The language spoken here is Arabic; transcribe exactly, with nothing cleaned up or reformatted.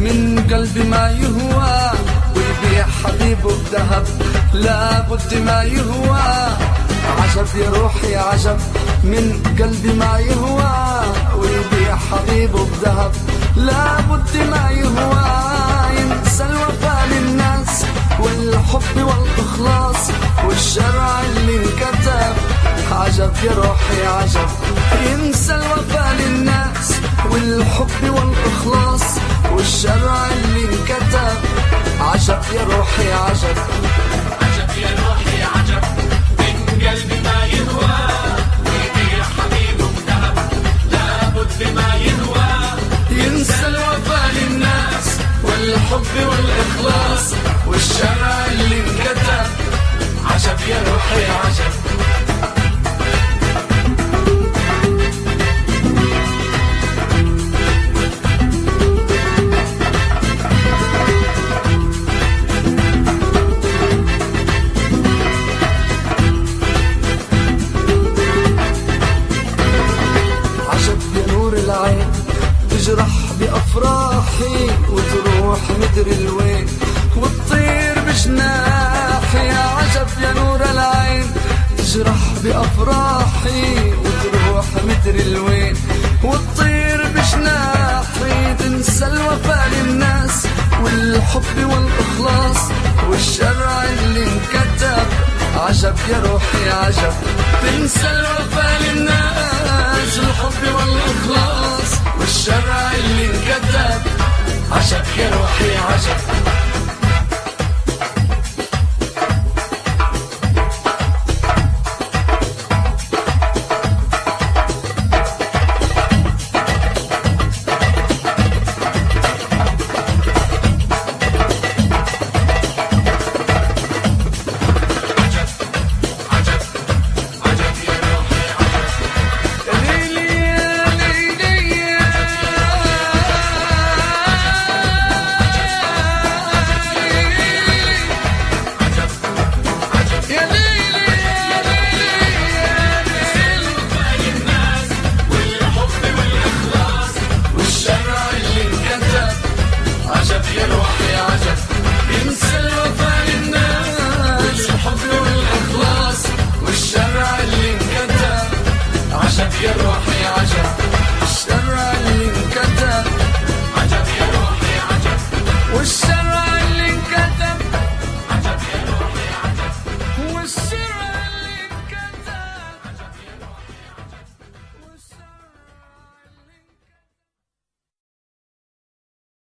من قلبي ما يهوى ويبيع حبيبه بذهب لابد ما يهوى. عجب يا روحي عجب من قلبي ما يهوى ويبيع حبيبه بذهب لابد ما يهوى. ينسى الوفاء للناس والحب والإخلاص والشرع اللي انكتب. عجب يا روحي عجب ينسى الوفاء للناس والحب والإخلاص والشرع اللي انكتب. عجب يا روحي عجب عجب يا روحي عجب من قلبي ما يهوى ويبيع حبيبه بذهب لابد ما يهوى. ينسى الوفاء للناس والحب والإخلاص والشرع اللي انكتب. عجب يا روحي عجب. تجرح بأفراحي وتروح مدري الوين وتطير بجناحي. يا عجب يا نور العين تجرح بأفراحي وتروح مدري الوين وتطير بجناحي. تنسى الوفاء للناس والحب والإخلاص والشرع اللي انكتب. عجب يا روحي عجب تنسى الوفاء للناس